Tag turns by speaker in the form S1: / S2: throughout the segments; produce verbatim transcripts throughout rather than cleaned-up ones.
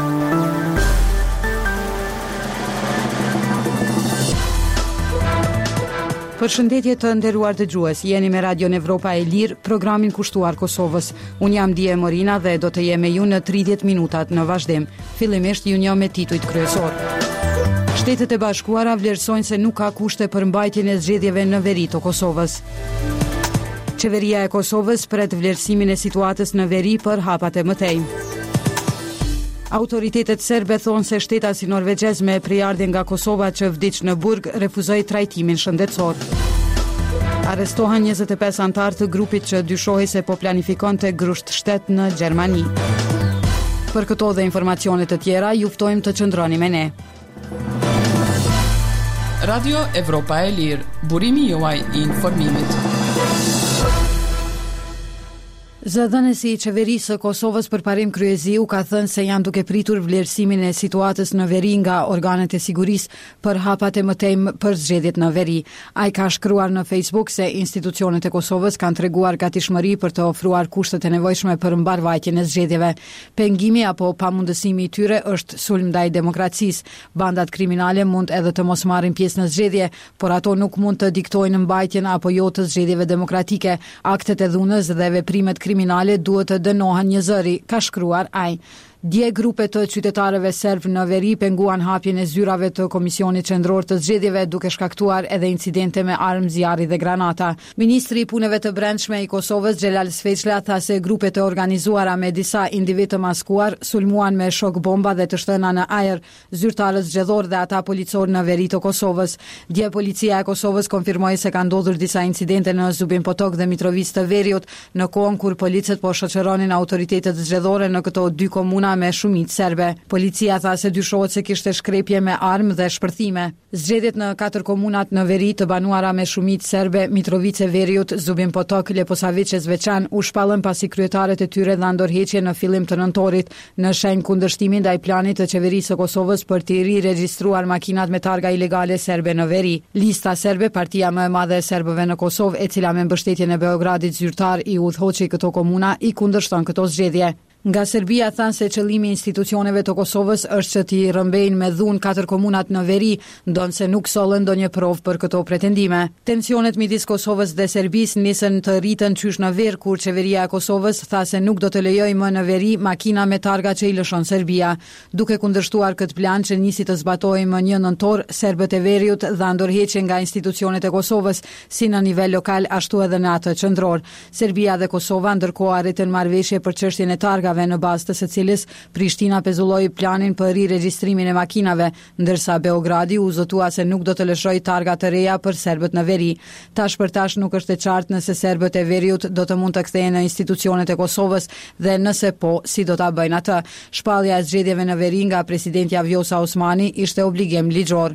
S1: Përshëndetje të nderuar dëgjues, jeni me Radion Evropa e Lirë, programin kushtuar Kosovës. Unë jam Dije Morina dhe do të jem me ju në tridhjetë minutat në vazhdim. Fillimisht ju njoh me titujt kryesor. Shtetet e Bashkuara vlerësojnë se nuk ka kushte për mbajtjen e zgjedhjeve në veri të Kosovës. Qeveria e Kosovës pret vlerësimin e situatës në veri për hapat e mëtej. Autoritetet serbe thonë se shteta si norvegjez me prejardhje nga Kosova që vdiq në burg refuzoi trajtimin shëndetësor. Arrestohen njëzet e pesë antarë të grupit që dyshohej se po planifikonte grusht shtet në Gjermani. Për këto dhe informacionet të tjera, ju ftojmë të qëndroni me ne.
S2: Radio Evropa e Lirë, burimi juaj i informimit.
S1: Zëdhënësi i qeverisë së Kosovës përparim Kryeziu ka thënë se janë duke pritur vlerësimin e situatës në veri nga organet e sigurisë për hapat e mëtejmë për zgjedhjet në veri. Ai ka shkruar në Facebook se institucionet e Kosovës kanë treguar gatishmëri për të ofruar kushtet e nevojshme për mbarvajtjen e zgjedhjeve. Pengimi apo pamundësimi i tyre është sulm ndaj demokracisë. Bandat kriminale mund edhe të mos marrin pjesë në zgjedhje, por ato nuk mund të diktojnë mbajtjen apo jo të zgjedhjeve demokratike. Aktet e dhunës dhe veprimet kriminale kriminale duhet të dënohen një zëri, ka shkruar ai. Dje grupe të qytetarëve serb në veri penguan hapjen e zyrave të Komisionit Qendror të Zgjedhjeve duke shkaktuar edhe incidente me armë, zjarri dhe granata. Ministri i Punëve të Brendshme i Kosovës Xhelal Sveçla tha se grupe të organizuara me disa individ të maskuar sulmuan me shok bomba dhe të shtëna në ajër zyrtarët zgjedhor dhe ata policor në veri të Kosovës. Dje policia e Kosovës konfirmoi se ka ndodhur disa incidente në Zubin Potok dhe Mitrovic të Veriut në kohën kur policët po shoqëronin autoritetet zgjedhore në këto dy komuna me shumicë serbe. Policia tha se dyshohet se kishte shkrepje me armë dhe shpërthime. Zgjedhjet në katër komunat në veri të banuara me shumicë serbe, Mitrovice Veriut, Zubin Potok, Leposavić e Zveçan, u shpallën pasi kryetarët e tyre dhan ndërheqje në fillim të nëntorit në shenjë kundërshtimin ndaj planit të qeverisë së Kosovës për të riregjistruar makinat me targa ilegale serbe në veri. Lista serbe, partia më e madhe e serbëve në Kosovë, e cila me mbështetjen e Beogradit zyrtar i udhëhoqi këto komuna, i kundërshton këto zgjedhje. Nga Serbia thanë se qëllimi i institucioneve të Kosovës është që t'i rrëmbejnë me dhunë katër komunat në veri, ndonse nuk sollën ndonjë provë për këto pretendime. Tensionet midis Kosovës dhe Serbisë nisën të rritën qysh në ver kur qeveria e Kosovës tha se nuk do të lejojë më në veri makina me targa që i lëshon Serbia. Duke kundërshtuar këtë plan që nisi të zbatojë më një nëntor, serbët e Veriut dhan ndërheqje nga institucionet e Kosovës, si në nivel lokal ashtu edhe në atë qendror. Serbia dhe Kosova ndërkohë arritën marrëveshje për çështjen e targa në bazë të së cilës Prishtina pezulloi planin për riregjistrimin e makinave, ndërsa Beogradi u zotua se nuk do të lëshojë targa të reja për serbët në veri. Tash për tash nuk është e qartë nëse serbët e Veriut do të mund të kthehen në institucionet e Kosovës dhe nëse po, si do ta bëjnë atë. Shpallja e zgjedhjeve në veri nga presidentja Vjosa Osmani ishte obligim ligjor.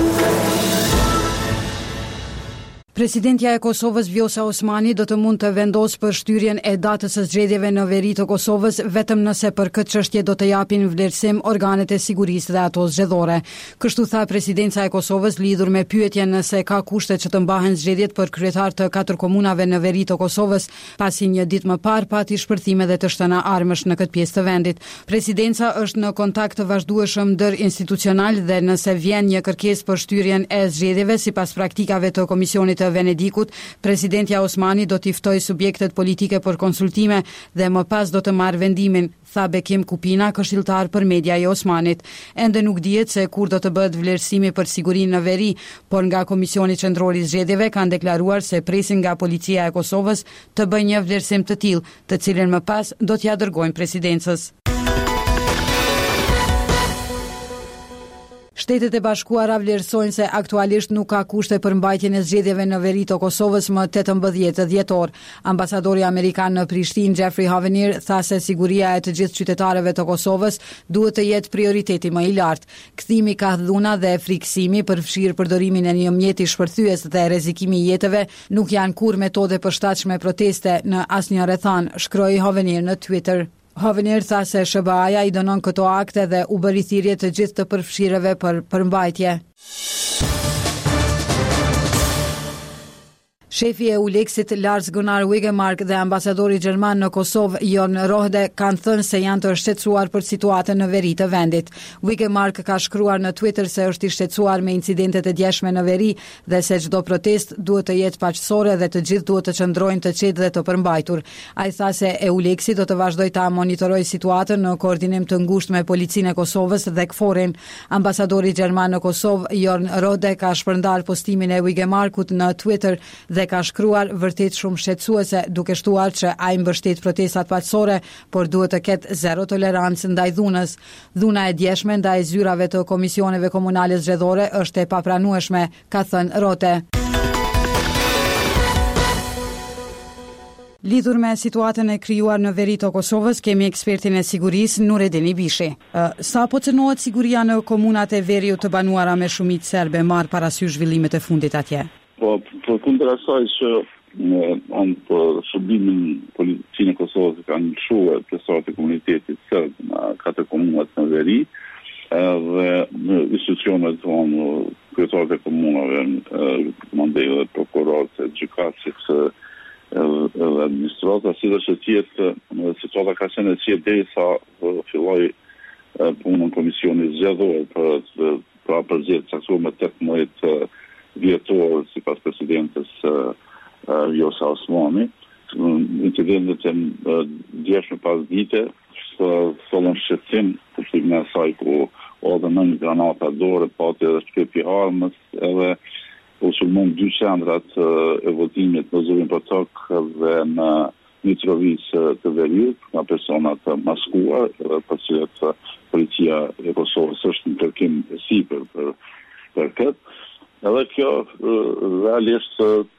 S1: Presidentja e Kosovës Vjosa Osmani do të mund të vendosë për shtyrjen e datës së zgjedhjeve në veri të Kosovës vetëm nëse për këtë çështje do të japin vlerësim organet e sigurisë dhe ato zgjedhore. Kështu tha presidenca e Kosovës lidhur me pyetjen nëse ka kushte që të mbahen zgjedhjet për kryetar të katër komunave në veri të Kosovës, pasi një ditë më parë pati shpërthime dhe të shtëna armësh në këtë pjesë të vendit. Presidenca është në kontakt të vazhdueshëm ndër institucional dhe nëse vjen një kërkesë për shtyrjen e zgjedhjeve sipas praktikave të Komisionit të Venedikut, presidentja Osmani do t'i ftojë subjektet politike për konsultime dhe më pas do të marrë vendimin, tha Bekim Kupina, këshilltar për media i Osmanit. Ende nuk dihet se kur do të bëhet vlerësimi për sigurinë në veri, por nga Komisioni Qendror i Zgjedhjeve kanë deklaruar se presin nga policia e Kosovës të bëjë një vlerësim të tillë, të cilën më pas do t'ia dërgojnë presidencës. Shtetet e Bashkuara vlerësojnë se aktualisht nuk ka kushte për mbajtjen e zgjedhjeve në veri të Kosovës më tetëmbëdhjetë dhjetor. Ambasadori amerikan në Prishtinë, Jeffrey Hovenier, tha se siguria e të gjithë qytetarëve të Kosovës duhet të jetë prioriteti më i lartë. Kthimi ka dhuna dhe friksimi, përfshirë përdorimin e një mjeti shpërthyes dhe rrezikimi i jetëve, nuk janë kur metode përshtatshme proteste në asnjë rrethan, shkroi Hovenier në Twitter. Hovenier tha se S B A-ja i dënon këto akte dhe u bëri thirrje të gjithë të përfshirëve për përmbajtje. Shefi e Euleksit Lars Gunnar Wigemark dhe ambasadori gjerman në Kosovë Jon Rohde kanë thënë se janë të shqetësuar për situatën në veri të vendit. Wigemark ka shkruar në Twitter se është i shqetësuar me incidentet e djeshme në veri dhe se çdo protest duhet të jetë paqësore dhe të gjithë duhet të qëndrojnë të qetë dhe të përmbajtur. Ai tha se Euleksi do të vazhdojë ta monitorojë situatën në koordinim të ngushtë me policinë e Kosovës dhe K F O R-in. Ambasadori gjerman në Kosovë Jon Rohde ka shpërndar postimin e Wigemarkut në Twitter dhe ka shkruar vërtet shumë shqetësuese, duke shtuar që ai mbështet protestat paqësore, por duhet të ketë zero tolerancë ndaj dhunës. Dhuna e djeshme ndaj zyrave të komisioneve komunale zgjedhore është e papranueshme, ka thënë Rote. Lidhur me situatën e krijuar në veri të Kosovës, kemi ekspertin e sigurisë Nuredin Ibishi. Sa po cënohet siguria në komunat e veriut të banuara me shumicë serbe, marr parasysh zhvillimet e fundit atje?
S3: Po, për kundër asaj që on për shërbimin policinë e Kosovës kanë lëshuar pjesëtarët e komunitetit serb në katër komunat në veri, dhe institucionet vonë kryetarët e komunave, mandejë, prokurorët, gjykatësit dhe administrata, si dhe që tjetë situata ka qenë e qetë derisa filloi punën komisionit zgjedhor për pra përgjithë caktuar me tetëmbëdhjetë vjetor si pas presidentes uh, uh, Vjosa Osmani. Incidentet e uh, djeshme pas dite thollën shqetësim kuptimin e asaj ku edhe nënjë granata dorë, pati edhe shkrepi armës, edhe u sulmon dy qendrat uh, e votimit në Zurin Potok dhe në Mitrovic të Veriut, nga personat uh, maskuar, edhe për cilët uh, policia e Kosovës është në kërkim sipër për, për këtë. Edhe kjo realisht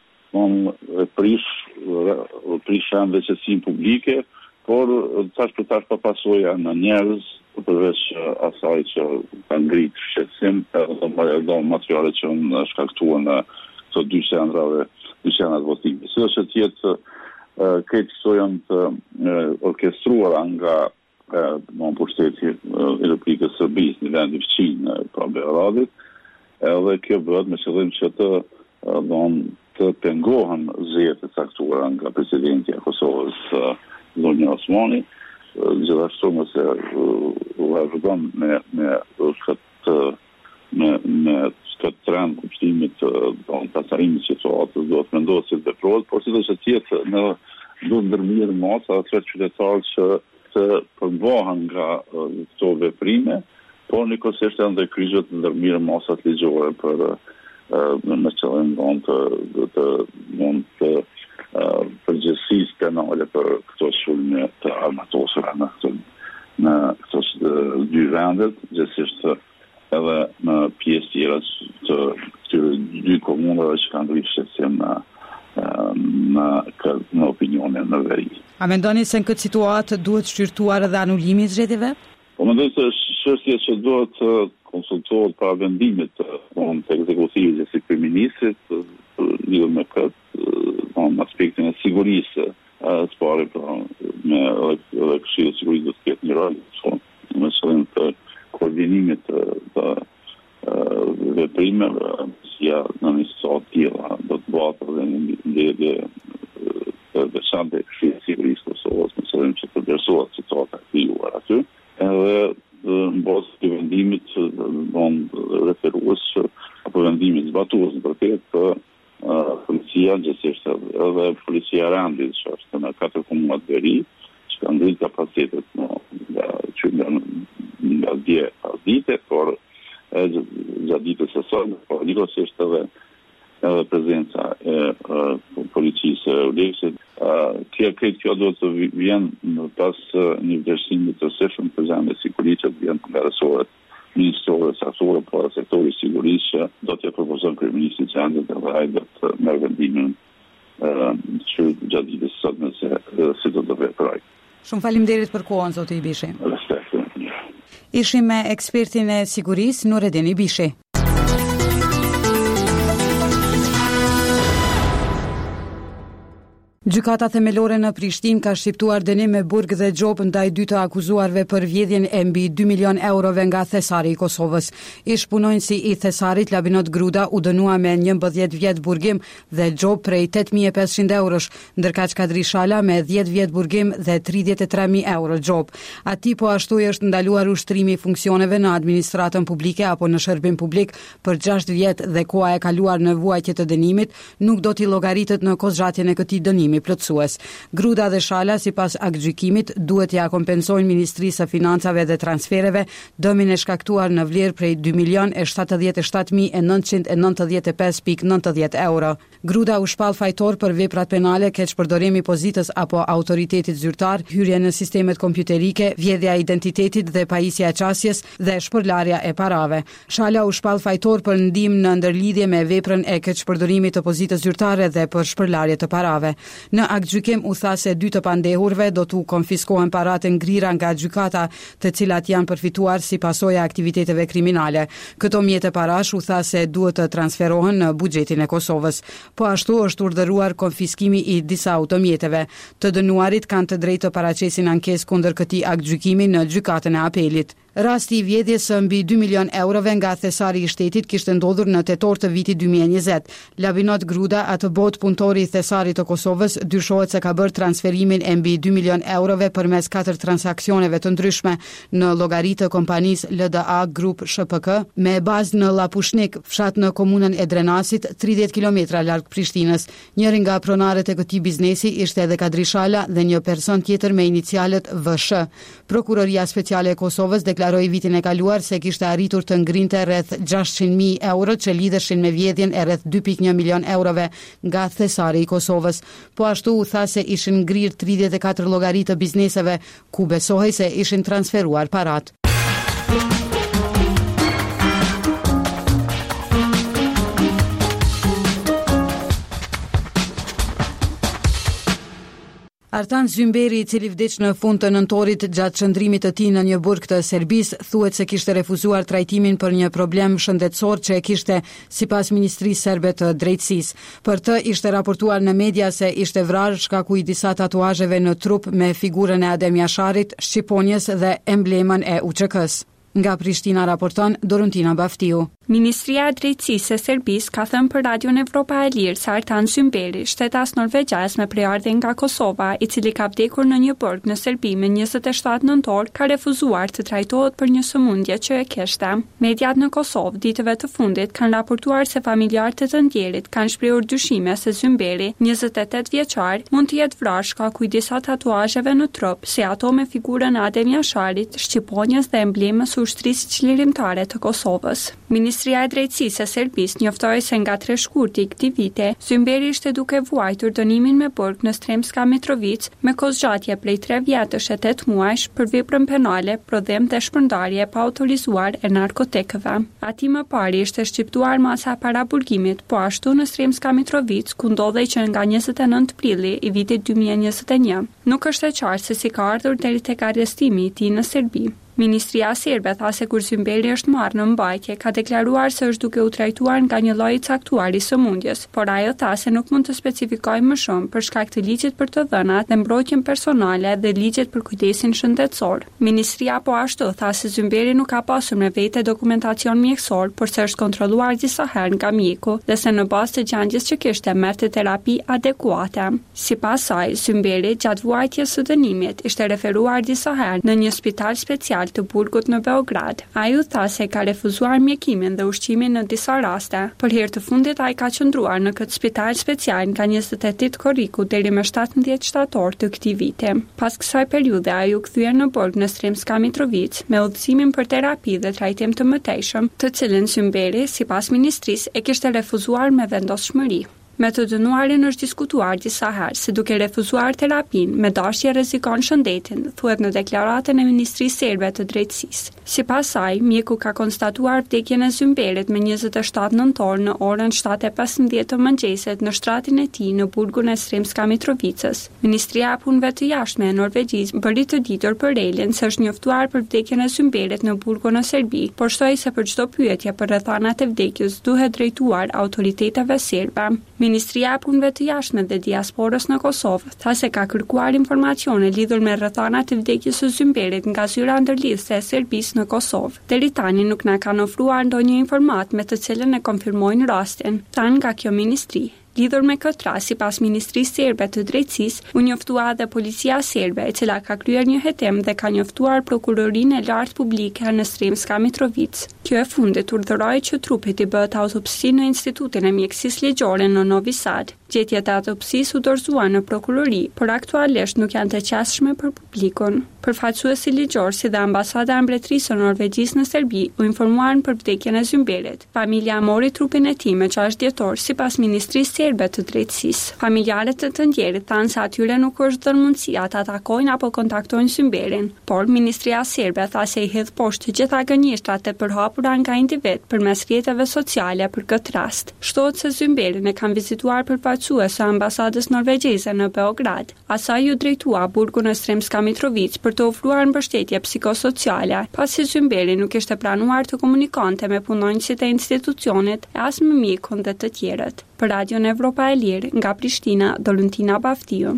S3: e prish prish veçësinë publike, por tash për tash pa pasoja në njerëz, përveç asaj që ka ngritë shqetësim, edhe materiale që në shkaktuar në këto dy qendrave, dy qendrat votimi. Si është që tjetë këtë këto janë të orkestruara nga në pushteti i Republikës Serbisë, në vendi fqin pra Beogradit, edhe kjo bëhet me qëllim që të don të pengohen zgjedhjet e caktuara nga presidenti i Kosovës Vjosa Osmani, gjithashtu mëse u vazhdon me me këtë me me këtë trend kuptimit të pasarimit të situatës, do të mendohet se veprohet, por sidoqë tjetë në do të ndërmirë masa ato qytetarë që të përmbahen nga këto veprime, por njëkohësisht edhe dhe kryqët të ndërmirë masat ligjore për në qëllim të të të përgjegjësisë penale për këto sulme të armatosura në këto në këto dy vendet, gjithsesi edhe në pjesë tjera të këtyre dy komunave që kanë rritë shqetësim në në në opinionin në veri.
S1: A mendoni se në këtë situatë duhet shqyrtuar edhe anulimi i zgjedhjeve?
S3: Po mendoj se çështja që duhet të konsultohet para vendimit të ekzekutivit dhe si kryeministit lidhur me këtë, në aspektin e sigurisë, së pari me edhe Këshilli i Sigurisë do të ketë një rol me qëllim të koordinimit të veprimeve, si në një situatë tilla do të bëhet edhe një ndërlidhje të veçantë e Këshillit të Sigurisë të Kosovës, me qëllim që të vlerësohet situata e krijuar aty. Edhe në bazë të vendimit don referues apo vendimit zbatues në përket të policia gjithsesi edhe policia Randit që është në katër komunat veri që kanë ngritur kapacitetet nga që nga nga dje pas dite, por gjatë ditës së sotme, por njëkohësisht edhe edhe prezenca e policisë e Euleksit. Kjo këtë kjo do të vjen pas një vlerësimi të seshëm për zemrën e sigurisë, që vjen nga resortet ministrore, saktore, por sektori i sigurisë që do t'ia propozon kryeministit qendrës dhe ai do të merr vendimin që gjatë ditës së sotme se si do të veprojë.
S1: Shumë faleminderit për kohën, zoti Ibishi.
S3: Respekt.
S1: Ishim me ekspertin e sigurisë Nuredin Ibishi. Gjykata themelore në Prishtinë ka shqiptuar dënim me burg dhe gjop ndaj dy të akuzuarve për vjedhjen e mbi dy milion eurove nga thesari i Kosovës. Ish punonjësi i thesarit Labinot Gruda u dënua me njëmbëdhjetë vjet burgim dhe gjop prej tetë mijë e pesëqind eurosh, ndërkaq Kadri Shala me dhjetë vjet burgim dhe tridhjetë e tre mijë euro gjop. Atij po ashtu është ndaluar ushtrimi i funksioneve në administratën publike apo në shërbim publik për gjashtë vjet dhe koha e kaluar në vuajtje të dënimit nuk do t'i llogaritet në kozhatjen e këtij dënimi plotësues. Gruda dhe Shala sipas aktgjykimit duhet ja kompensojnë Ministrisë së Financave dhe Transfereve dëmin e shkaktuar në vlerë prej dy milion e shtatëdhjetë e shtatë mijë e nëntëqind e nëntëdhjetë e pesë pikë nëntëdhjetë euro. Gruda u shpall fajtor për veprat penale, keqpërdorimi i pozitës apo autoritetit zyrtar, hyrje në sistemet kompjuterike, vjedhja e identitetit dhe pajisja e qasjes dhe shpërlarja e parave. Shala u shpall fajtor për ndihmë në ndërlidhje me veprën e keqpërdorimit të pozitës zyrtare dhe për shpërlarje të parave. Në aktgjykim u tha se dy të pandehurve do t'u konfiskohen paratë ngrira nga gjykata, të cilat janë përfituar si pasojë e aktiviteteve kriminale. Këto mjete parash u tha se duhet të transferohen në buxhetin e Kosovës. Po ashtu është urdhëruar konfiskimi i disa automjeteve. Të dënuarit kanë të drejtë të paraqesin ankesë kundër këtij aktgjykimi në gjykatën e apelit. Rasti i vjedhjes së mbi dy milion eurove nga thesari i shtetit kishte ndodhur në tetor të vitit dy mijë e njëzet. Labinot Gruda, atë botë punëtori i thesarit të Kosovës, dyshohet se ka bërë transferimin e mbi dy milion eurove përmes katër transaksioneve të ndryshme në llogari të kompanisë L D A Group S P K me bazë në Lapushnik, fshat në komunën e Drenasit, tridhjetë kilometra larg Prishtinës. Njëri nga pronarët e këtij biznesi ishte edhe Kadri Shala dhe një person tjetër me inicialet V S H. Prokuroria Speciale e Kosovës deklaroi vitin e kaluar se kishte arritur të ngrinte rreth gjashtëqind mijë euro që lidheshin me vjedhjen e rreth dy pikë një milion eurove nga thesari i Kosovës. Po ashtu u tha se ishin ngrirë tridhjetë e katër llogari të bizneseve ku besohej se ishin transferuar paratë. Artan Zymberi, i cili vdiq në fund të nëntorit gjatë qëndrimit të tij në një burg të Serbisë, thuhet se kishte refuzuar trajtimin për një problem shëndetësor që e kishte sipas Ministrisë Serbe të Drejtësisë. Për të ishte raportuar në media se ishte vrarë shkaku i disa tatuazheve në trup me figurën e Adem Jasharit, shqiponjës dhe emblemën e U Q K-s. Nga Prishtina raporton Dorontina Baftiu.
S4: Ministria e Drejtësisë e Serbisë ka thënë për Radion Evropa e Lirë se Artan Zymberi, shtetas norvegjaz me prejardhje nga Kosova, i cili ka vdekur në një burg në Serbi me njëzet e shtatë nëntor, ka refuzuar të trajtohet për një sëmundje që e kishte. Mediat në Kosovë ditëve të fundit kanë raportuar se familjarët e të ndjerit kanë shprehur dyshime se Zymberi, njëzet e tetë vjeçar, mund të jetë vrarë shkaku i disa tatuazheve në trup, si ato me figurën e Adem Jasharit, shqiponjës dhe emblemës ushtrisë çlirimtare të Kosovës. Ministria e Drejtësisë e Serbisë njoftoi se nga tre shkurti i këtij viti, Zymberi ishte duke vuajtur dënimin me burg në Sremska Mitrovica me kozgjatje prej tre vjetësh e tetë muajsh për veprën penale, prodhim dhe shpërndarje pa autorizuar e narkotikëve. Ati më pari ishte shqiptuar masa para burgimit, po ashtu në Sremska Mitrovica, ku ndodhej që nga njëzet e nëntë prilli i vitit dy mijë e njëzet e një. Nuk është e qartë se si ka ardhur deri tek arrestimi i tij në Serbi. Ministria serbe tha se kur Zymberi është marrë në mbajtje, ka deklaruar se është duke u trajtuar nga një lloj i caktuar i sëmundjes, por ajo tha se nuk mund të specifikojë më shumë për shkak të ligjit për të dhënat dhe mbrojtjen personale dhe ligjet për kujdesin shëndetësor. Ministria po ashtu tha se Zymberi nuk ka pasur me vete dokumentacion mjekësor, por se është kontrolluar disa herë nga mjeku dhe se në bazë të gjendjes që kishte merrte terapi adekuate. Sipas saj, Zymberi gjatë vuajtjes së dënimit ishte referuar disa herë në një spital special të burgut në Beograd. Ai u tha se ka refuzuar mjekimin dhe ushqimin në disa raste. Për herë të fundit ai ka qëndruar në këtë spital special nga njëzet e tetë korriku deri më shtatëmbëdhjetë shtator të këtij viti. Pas kësaj periudhe ai u kthye në burg në Sremska Mitrovica me udhëzimin për terapi dhe trajtim të mëtejshëm, të cilën Zymberi, sipas ministrisë, e kishte refuzuar me vendosshmëri. Me të dënuarin është diskutuar disa herë se duke refuzuar terapin me dashje rrezikon shëndetin, thuhet në deklaratën e Ministrisë Serbe të Drejtësisë. Sipas saj, mjeku ka konstatuar vdekjen e Zymberit me njëzet e shtatë nëntor në orën shtatë e pesëmbëdhjetë të mëngjesit në shtratin e tij në burgun e Sremska Mitrovicës. Ministria e Punëve të Jashtme e Norvegjisë bëri të ditur për relin se është njoftuar për vdekjen e Zymberit në burgun në Serbi, por shtoi se për çdo pyetje për rrethanat e vdekjes duhet drejtuar autoriteteve serbe. Ministria e Punëve të Jashtme dhe Diasporës në Kosovë tha se ka kërkuar informacione lidhur me rrethana të vdekjes së Zymberit nga zyra ndërlidhëse e Serbisë në Kosovë. Deri tani nuk na kanë ofruar ndonjë informat me të cilën e konfirmojnë rastin, thanë nga kjo ministri. Lidhur me këtë rast, sipas Ministrisë Serbe të Drejtësisë, u njoftua edhe policia serbe, e cila ka kryer një hetim dhe ka njoftuar prokurorinë e lartë publike në Sremska Mitrovica. Kjo e fundit urdhëroi që trupit i bëhet autopsi në Institutin e Mjekësisë Ligjore në Novi Sad. Gjetjet e autopsisë u dorëzuan në prokurori, por aktualisht nuk janë të qasshme për publikun. Përfaqësuesi ligjor si dhe ambasada e Mbretërisë së Norvegjisë në Serbi u informuan për vdekjen e Zymberit. Familja mori trupin e tij me gjashtë dhjetor sipas Ministrisë Serbe të Drejtësisë. Familjarët e të ndjerit thanë se atyre nuk është dhënë mundësia të atakojnë apo kontaktojnë Zymberin, por Ministria Serbe tha se i hedh poshtë të gjitha gënjeshtrat e përhapura nga individ përmes rrjeteve sociale për këtë rast. Shtohet se Zymberin e kanë vizituar përfaqësues së ambasadës norvegjeze në Beograd. Asaj u drejtua burgun e Sremska Mitrovica për të ofruar mbështetje psikosociale, pasi Zymberi nuk ishte planuar të komunikonte me punonjësit e institucionit e as me mjekun dhe të tjerët. Për Radion Evropa e Lirë, nga Prishtina, Doluntina Baftiu.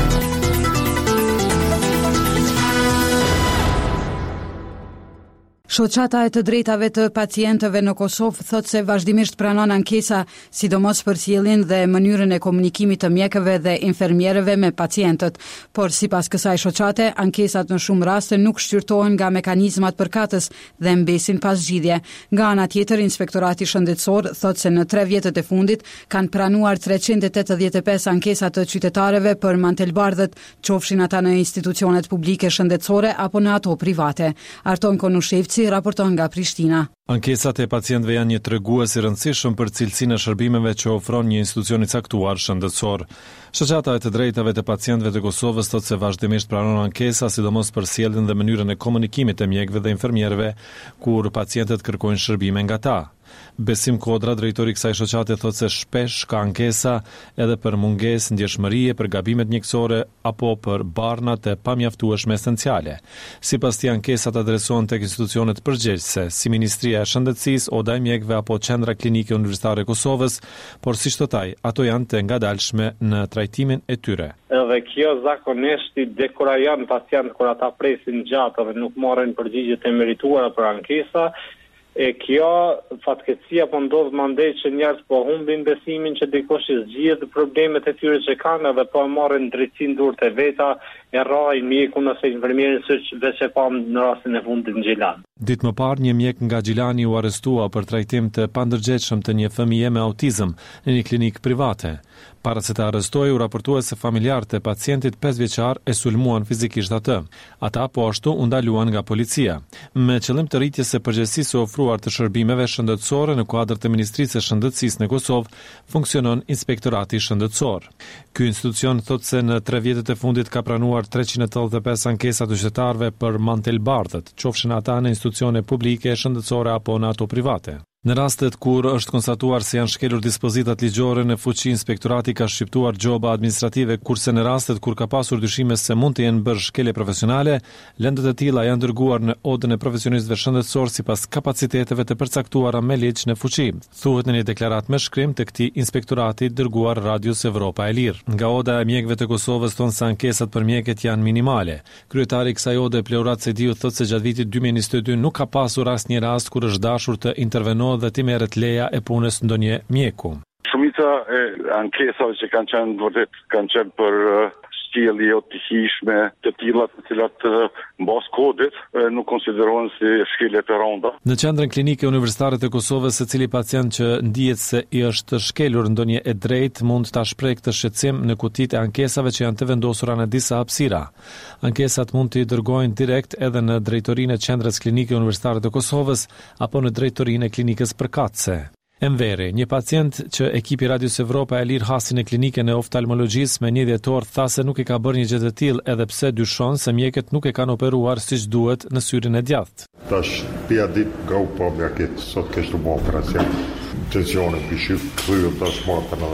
S1: Shoqata e të drejtave të pacientëve në Kosovë thot se vazhdimisht pranon ankesa, sidomos për sjelljen dhe mënyrën e komunikimit të mjekëve dhe infermierëve me pacientët, por sipas kësaj shoqate, ankesat në shumë raste nuk shqyrtohen nga mekanizmat përkatës dhe mbesin pas zgjidhje. Nga ana tjetër, Inspektorati Shëndetësor thot se në tre vjetët e fundit kanë pranuar treqind e tetëdhjetë e pesë ankesa të qytetarëve për mantelbardhët, qofshin ata në institucionet publike shëndetësore apo në ato private. Arton Konushevci raporton nga Prishtina.
S5: Ankesat e pacientëve janë një tregues i rëndësishëm për cilësinë e shërbimeve që ofron një institucion i caktuar shëndetësor. Shoqata e të drejtave të pacientëve të Kosovës thotë se vazhdimisht pranon ankesa, sidomos për sjelljen dhe mënyrën e komunikimit të mjekëve dhe infermierëve kur pacientët kërkojnë shërbime nga ta. Besim Kodra, drejtori i kësaj shoqate, thotë se shpesh ka ankesa edhe për mungesë ndjeshmërie, për gabimet mjekësore apo për barnat e pamjaftueshme esenciale. Sipas tij, ankesat adresohen tek institucionet përgjegjëse, si Ministria e Shëndetësisë, Oda e Mjekëve apo Qendra Klinike Universitare e Kosovës, por siç thotë ai, ato janë të ngadalshme në trajtimin e tyre.
S6: Edhe kjo zakonisht i dekurajon pacientë kur ata presin gjatë dhe nuk marrin përgjigjet e merituara për ankesa. E kjo fatkeqësia po ndodh mandej që njerëz po humbin besimin që dikush i zgjidh problemet e tyre që kanë dhe po marrin drejtsinë durt e veta, e rrajnë mjekun ose infermierin siç veç e pam në rastin e fundit në Gjilan.
S5: Ditë më parë, një mjek nga Gjilani u arrestua për trajtim të pandërgjegjshëm të një fëmije me autizëm në një klinikë private. Para se të arrestojë, u raportua se familjarët e pacientit pesë vjeçar e sulmuan fizikisht atë. Ata po ashtu u ndaluan nga policia. Me qëllim të rritjes së përgjegjësisë së ofruar të shërbimeve shëndetësore në kuadër të Ministrisë së Shëndetësisë në Kosovë, funksionon Inspektorati Shëndetësor. Ky institucion thotë se në tre vjetët e fundit ka pranuar treqind e tetëdhjetë e pesë ankesa të qytetarëve për mantelbardhët, qofshin ata në institucione publike, shëndetësore apo në ato private. Në rastet kur është konstatuar se janë shkelur dispozitat ligjore në fuqi, inspektorati ka shqiptuar gjoba administrative, kurse në rastet kur ka pasur dyshime se mund të jenë bërë shkelje profesionale, lëndët e tilla janë dërguar në Odën e profesionistëve shëndetësor sipas kapaciteteve të përcaktuara me ligj në fuqi. Thuhet në një deklaratë me shkrim të këtij inspektorati dërguar Radios Evropa e Lirë. Nga Oda e Mjekëve të Kosovës thonë se ankesat për mjekët janë minimale. Kryetari i kësaj ode, Pleurat Sediu, thotë se gjatë vitit dy mijë e njëzet e dy nuk ka pasur asnjë rast kur është dashur të intervenohet dhe ti merret leja e punës ndonjë mjeku.
S3: Shumica e ankesave që kanë qenë vërtet kanë qenë për sjellje jo të hijshme, të tilla të cilat mbas kodit nuk konsiderohen si shkelje të rënda.
S5: Në qendrën klinike universitare të Kosovës, secili pacient që ndihet se i është shkelur ndonjë e drejtë mund ta shprehë këtë shqetësim në kutitë e ankesave që janë të vendosura në disa hapësira. Ankesat mund të i dërgojnë direkt edhe në drejtorinë e qendrës klinike universitare të Kosovës apo në drejtorinë e klinikës përkatëse. Enveri, një pacient që ekipi Radios Evropa e Lirë hasi në klinikën e oftalmologjisë me një dhjetor, tha se nuk i ka bërë një gjë të tillë edhe pse dyshon se mjekët nuk e kanë operuar siç duhet në syrin e djathtë.
S7: Tash pia ditë nga u po mja këtë sot kështë të më operacion. Tensione, pishyp, kryo, tash martën edhe njerë.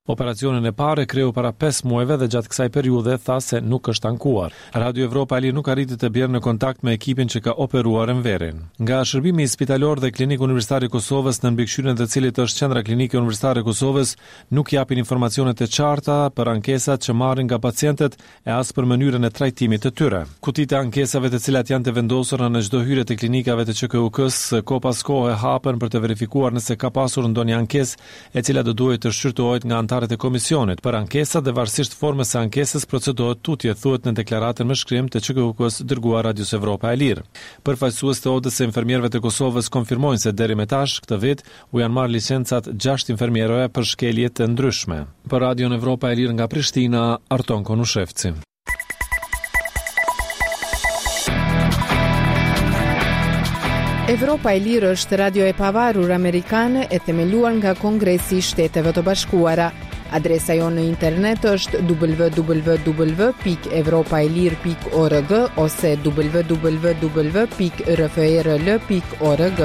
S5: Operacionin e parë kreu para pesë muajve dhe gjatë kësaj periudhe tha se nuk është ankuar. Radio Evropa e Lirë nuk arriti të bjerë në kontakt me ekipin që ka operuar Enverin. Nga shërbimi spitalor dhe klinik universitar i Kosovës në mbikëqyrjen të cilit është qendra klinike universitare e Kosovës, nuk japin informacionet e qarta për ankesat që marrin nga pacientët e as për mënyrën e trajtimit të tyre. Kutitë e ankesave të cilat janë të vendosura në çdo hyrje të klinikave të Q K U K-s ko pas kohë hapen për të verifikuar nëse ka pasur ndonjë ankesë e cila do duhet të shqyrtohet nga e komisionit për ankesat dhe varësisht formës së ankesës procedohet tutje, thuhet në deklaratën me shkrim të Q K U K-s dërguar Radios Evropa e Lirë. Përfaqësues të Odës së infermierëve të Kosovës konfirmojnë se deri më tash këtë vit u janë marrë licencat gjashtë infermierëve për shkelje të ndryshme. Për Radion Evropa e Lirë nga Prishtina, Arton Konushevci.
S8: Evropa e Lirë është radio e pavarur amerikane e themeluar nga Kongresi i Shteteve të Bashkuara. Adresa jonë në internet është w w w pikë evropaelir pikë org ose w w w pikë r f r l pikë org.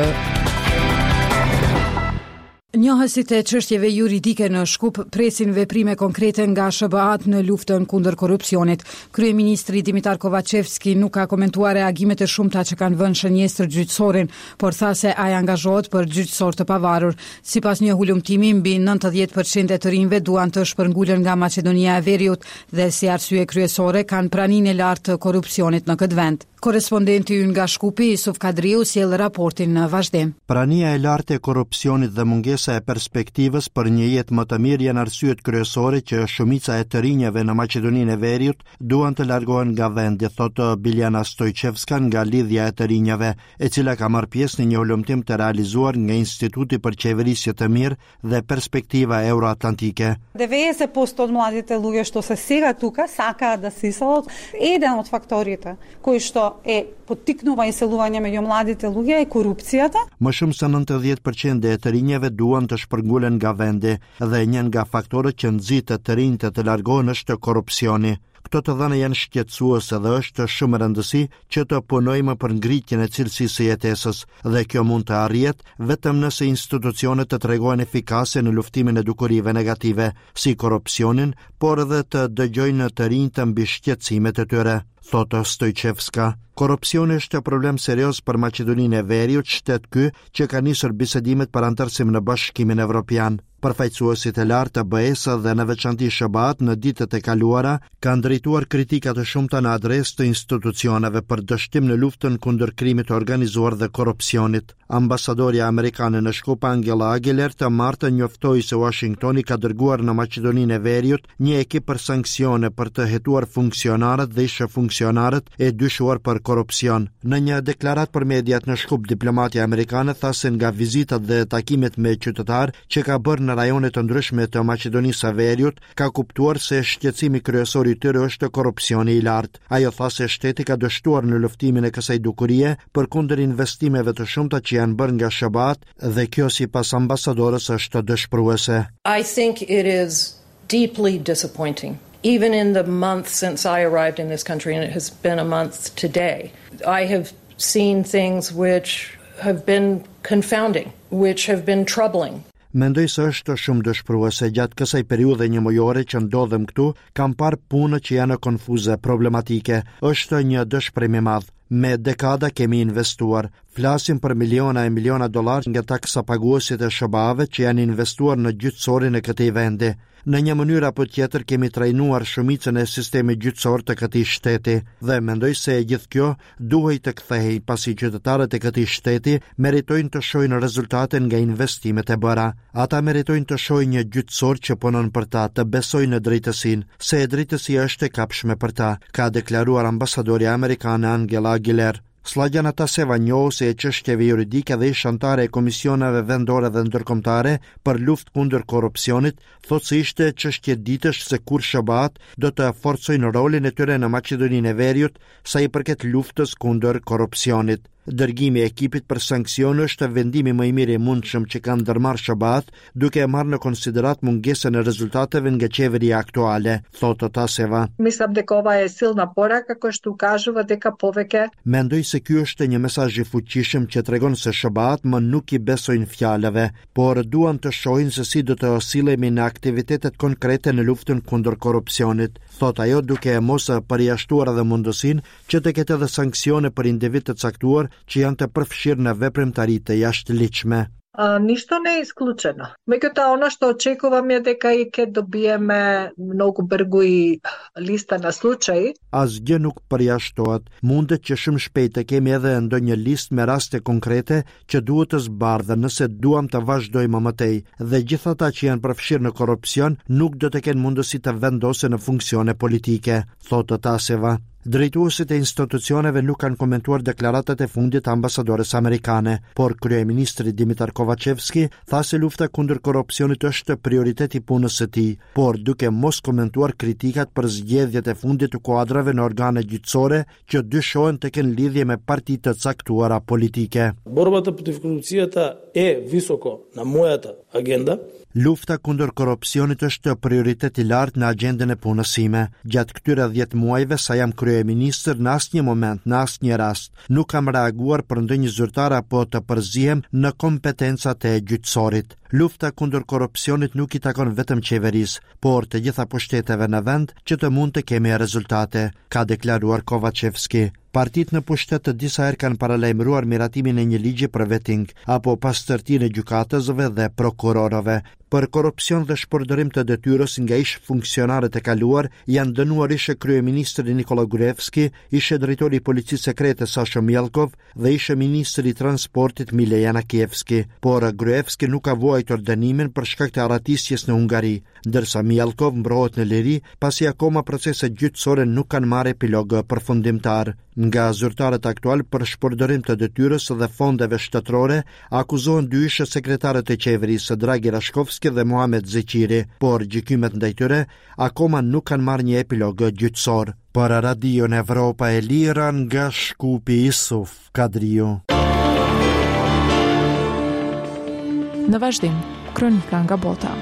S1: Njohësit e çështjeve juridike në Shkup presin veprime konkrete nga S B A-t në luftën kundër korrupsionit. Kryeministri Dimitar Kovacevski nuk ka komentuar reagimet e shumta që kanë vënë shënjestër gjyqësorin, por tha se ai angazhohet për gjyqësor të pavarur. Sipas një hulumtimi, mbi nëntëdhjetë përqind e të rinjve duan të shpërngulën nga Maqedonia e Veriut dhe si arsye kryesore kanë praninë e lartë të korrupsionit në këtë vend. Korrespondenti ynë nga Shkupi, Isuf Kadriu, sjell raportin në vazhdim.
S9: Prania e lartë e korrupsionit dhe mungesa e perspektivës për një jetë më të mirë janë arsyet kryesore që shumica e të rinjeve në Maqedoninë e Veriut duan të largohen nga vendi, thotë Biljana Stojčevska nga Lidhja e të rinjeve, e cila ka marrë pjesë në një hulumtim të realizuar nga Instituti për Qeverisje të Mirë dhe Perspektiva Euroatlantike.
S10: Devese posto od mladite luѓе što se сега тука сакаат да се иселат, еден од факторите кои што е поттикнува иселување меѓу младите луѓе е корупцијата.
S9: Më shumë se nëntëdhjetë përqind e të rinjeve duan të shpërngulen nga vendi dhe një nga faktorët që nxitet të rinjtë të largohen është korrupsioni. Këto të dhëna janë shqetësuese dhe është shumë e rëndësishme që të punojmë për ngritjen e cilësisë së jetesës dhe kjo mund të arrihet vetëm nëse institucionet të tregohen efikase në luftimin e dukurive negative, si korrupsionin, por edhe të dëgjojnë të rinjtë mbi shqetësimet e tyre, thotë Stojčevska. Korrupsioni është problem serioz për Maqedoninë e Veriut, shtet ky që ka nisur bisedimet për antarësim në Bashkimin Evropian. Përfaqësuesit e lartë të B E S dhe në veçanti S B A-t në ditët e kaluara kanë drejtuar kritika të shumta në adresë të institucioneve për dështim në luftën kundër krimit të organizuar dhe korrupsionit. Ambasadorja amerikane në Shkup Angela Aguilar të martë njoftoi se Washingtoni ka dërguar në Maqedoninë e Veriut një ekip për sanksione për të hetuar funksionarët dhe ish funksionarët e dyshuar për korrupsion. Në një deklarat për mediat në Shkup, diplomatja amerikane tha se nga vizitat dhe takimet me qytetar që ka bërë në rajone të ndryshme të Maqedonisë së Veriut, ka kuptuar se shqetësimi kryesor i tyre është korrupsioni i lartë. Ajo tha se shteti ka dështuar në luftimin e kësaj dukurie përkundër investimeve të shumta që janë bërë nga S B A dhe kjo sipas ambasadorës është dëshpëruese.
S11: I think it is deeply disappointing. Even in the month since I arrived in this country, and it has been a month today, I have seen things which have been confounding, which have been troubling.
S9: Mendoj se është shumë dëshpëruese. Gjatë kësaj periudhe një mujore që ndodhem këtu, kam parë punë që janë konfuze, problematike. Është një dëshpërim i madh. Me dekada kemi investuar. Flasim për miliona e miliona dollar nga taksa paguesit e S B A-ve që janë investuar në gjyqësorin e këtij vendi. Në një mënyrë apo tjetër kemi trajnuar shumicën e sistemit gjyqësor të këtij shteti dhe mendoj se gjithë kjo duhej të kthehej pasi qytetarët e këtij shteti meritojnë të shohin rezultate nga investimet e bëra. Ata meritojnë të shohin një gjyqësor që punon për ta, të besojnë në drejtësinë, se e drejtësia është e kapshme për ta, ka deklaruar ambasadorja amerikane Angela Aguilar. Slagjana Taseva njohu se e çështjeve juridike dhe ish antare e komisioneve vendore dhe ndërkombëtare për luftë kundër korrupsionit, thotë se ishte çështje ditësh se kur S B A-t do të forcojnë rolin e tyre në Maqedoninë e Veriut sa i përket luftës kundër korrupsionit. Dërgimi e ekipit për sankcion është vendimi më i mirë i mundshëm që kanë ndërmarrë Shabat, duke e marrë në konsiderat mungesën e rezultateve nga qeveria aktuale, thotë Taseva.
S12: Mislim дека ова е силна порака која што укажува дека повеќе.
S9: Mendoj se ky është një mesazh i fuqishëm që tregon se Shabat më nuk i besojnë fjalëve, por duan të shohin se si do të silemi në aktivitetet konkrete në luftën kundër korrupsionit, thotë ajo duke e mos përjashtuar edhe mundësinë që të ketë edhe sanksione për individ të caktuar që janë të përfshirë në veprimtari të jashtëligjshme.
S12: Uh, ништо не е исклучено. Меѓутоа, она што очекувам е дека и ќе добиеме многу бргу и листа на случаи.
S9: Asgjë nuk përjashtohet. Mundet që shumë shpejt të kemi edhe ndonjë listë me raste konkrete që duhet të zbardhen nëse duam të vazhdojmë më tej, dhe gjithë ata që janë përfshirë në korrupsion nuk do të kenë mundësi të vendosen në funksione politike, thotë Taseva. Drejtuesit e institucioneve nuk kanë komentuar deklaratat e fundit të ambasadores amerikane, por kryeministri Dimitar Kovacevski tha se lufta kundër korrupsionit është prioritet i punës së tij, por duke mos komentuar kritikat për zgjedhjet e fundit të kuadrave në organe gjyqësore që dyshohen të kenë lidhje me parti të caktuara politike.
S13: Борбата против корупцията е високо на мојата агенда.
S9: Lufta kundër korrupsionit është prioritet i lartë në agjendën e punës sime. Gjatë këtyre dhjetë muajve sa jam kryeministër, në asnjë moment, në asnjë rast, nuk kam reaguar për ndonjë zyrtar apo të përzihem në kompetencat e gjyqësorit. Lufta kundër korrupsionit nuk i takon vetëm qeverisë, por të gjitha pushteteve në vend që të mund të kemi rezultate, ka deklaruar Kovacevski. Partit në pushtet të disa herë kanë paralajmëruar miratimin e një ligji për vetting apo pastërtinë e gjykatësve dhe prokurorëve. Për korrupsion dhe shpërdorim të detyrës nga ish funksionarët e kaluar janë dënuar ishe kryeministri Nikola Gruevski, ishe drejtori i policisë sekrete Sasha Mielkov dhe ishe ministri i transportit Mile Janakievski, por Gruevski nuk ka vuajtur dënimin për shkak të arratisjes në Hungari, ndërsa Mielkov mbrohet në liri pasi akoma proceset gjyqësore nuk kanë marrë epilog përfundimtar. Nga zyrtarët aktual për shpërdorim të detyrës dhe fondeve shtetërore akuzohen dy ish sekretarët e qeverisë Dragi Rashkovski dhe Muhamet Zeqiri, por gjykimet ndaj tyre akoma nuk kanë marrë një epilog gjyqësor. Për Radion Evropa e Lira nga Shkupi Isuf Kadriu.
S14: Në vazhdim, kronika nga bota.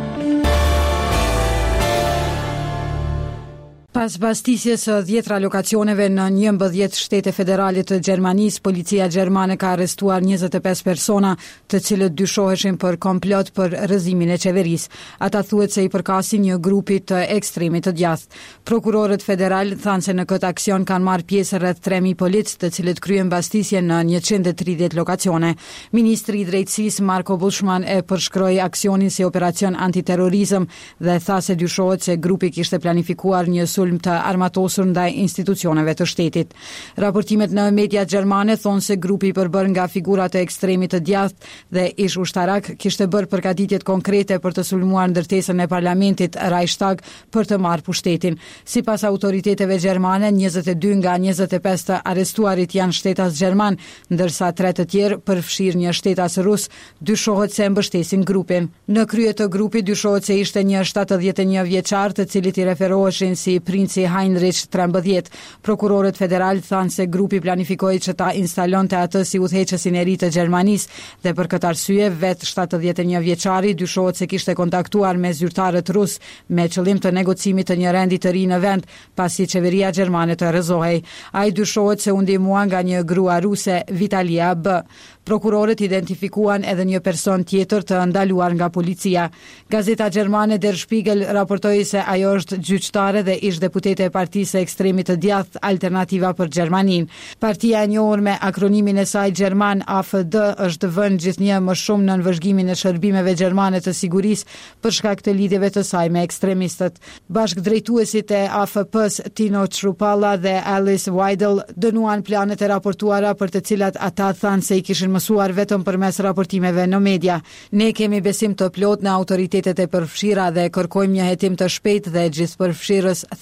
S1: Pas bastisjes së dhjetra lokacioneve në njëmbëdhjetë shtete federale të Gjermanisë, policia gjermane ka arrestuar njëzet e pesë persona, të cilët dyshoheshin për komplot për rrëzimin e qeverisë. Ata thuhet se i përkasin një grupi të ekstremit të djathtë. Prokurorët federal thanë se në këtë aksion kanë marrë pjesë rreth tre mijë polic, të cilët kryen bastisje në njëqind e tridhjetë lokacione. Ministri i drejtësisë Marco Buschmann e përshkroi aksionin si operacion antiterrorizëm dhe tha se dyshohet se grupi kishte planifikuar një sulm të armatosur ndaj institucioneve të shtetit. Raportimet në media gjermane thonë se grupi i përbër nga figura të ekstremit të djathtë dhe ish ushtarak kishte bërë përgatitjet konkrete për të sulmuar ndërtesën e parlamentit Reichstag për të marrë pushtetin. Sipas autoriteteve gjermane, njëzet e dy nga njëzet e pesë të arrestuarit janë shtetas gjerman, ndërsa tre të tjerë, përfshirë një shtetas rus, dyshohet se mbështesin grupin. Në krye të grupit dyshohet se ishte një shtatëdhjetë e një vjeçar, të cilit i referoheshin si princi Heinrich trembëdhjetë. Prokurorët federal thanë se grupi planifikoi që ta instalonte atë si udhëheqësin e ri të Gjermanisë dhe për këtë arsye vetë shtatëdhjetë e një vjeçari dyshohet se kishte kontaktuar me zyrtarët rus me qëllim të negocimit të një rendi të ri në vend, pasi qeveria gjermane të rrëzohej. Ai dyshohet se u ndihmua nga një grua ruse, Vitalia B. Prokurorët identifikuan edhe një person tjetër të ndaluar nga policia. Gazeta gjermane Der Spiegel raportoi se ajo është gjyqtare dhe ish deputete e partisë së ekstremit të djathtë Alternativa për Gjermaninë. Partia e njohur me akronimin e saj gjerman A F D është vënë gjithnjë më shumë në nënvëzhgimin e shërbimeve gjermane të sigurisë për shkak të lidhjeve të saj me ekstremistët. Bashkëdrejtuesit e A F P-s Tino Chrupalla dhe Alice Weidel dënuan planet e raportuara për të cilat ata thanë se i kishin mësuar vetëm përmes raportimeve në media. Ne kemi besim të plot në autoritetet e përfshira dhe kërkojmë një hetim të shpejtë dhe gjithëpërfshirës, tha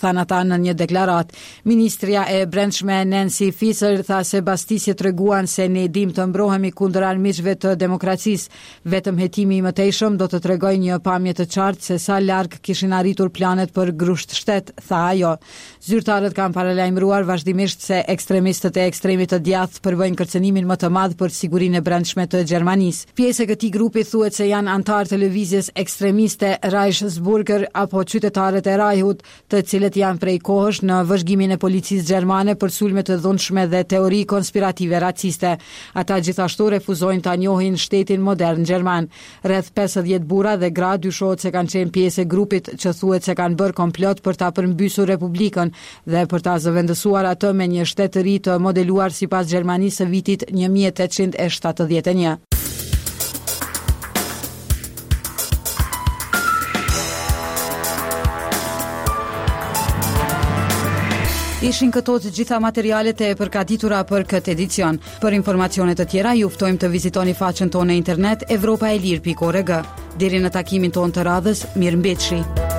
S1: than ata në një deklarat. Ministria e Brendshme Nancy Faeser tha se bastisjet treguan se ne dim të mbrohemi kundër armiqve të demokracisë. Vetëm hetimi i mëtejshëm do të tregojë një pamje të qartë se sa larg kishin arritur planet për grusht shtet, tha ajo. Zyrtarët kanë paralajmëruar vazhdimisht se ekstremistët e ekstremit të djathtë përbëjnë kërcënimin më të madh për sigurinë e brendshme të Gjermanisë. Pjesë e këtij grupi thuhet se janë antar të lëvizjes ekstremiste Reichsbürger apo qytetarët e Reichut, të cilët janë prej kohësh në vëzhgimin e policisë gjermane për sulme të dhunshme dhe teori konspirative raciste. Ata gjithashtu refuzojnë ta njohin shtetin modern gjerman. Rreth pesëdhjetë burra dhe gra dyshohet se kanë qenë pjesë e grupit që thuhet se kanë bërë komplot për ta përmbysur Republikën dhe për ta zëvendësuar atë me një shtet të ri të modeluar sipas Gjermanisë së vitit një mijë e tetëqind e shtatëdhjetë e një. Ishin këto të gjitha materialet e përgatitura për këtë edicion. Për informacione të tjera ju ftojmë të vizitoni faqen tonë në internet evropaelir pikë org. Deri në takimin tonë të radhës, mirëmbëjtje.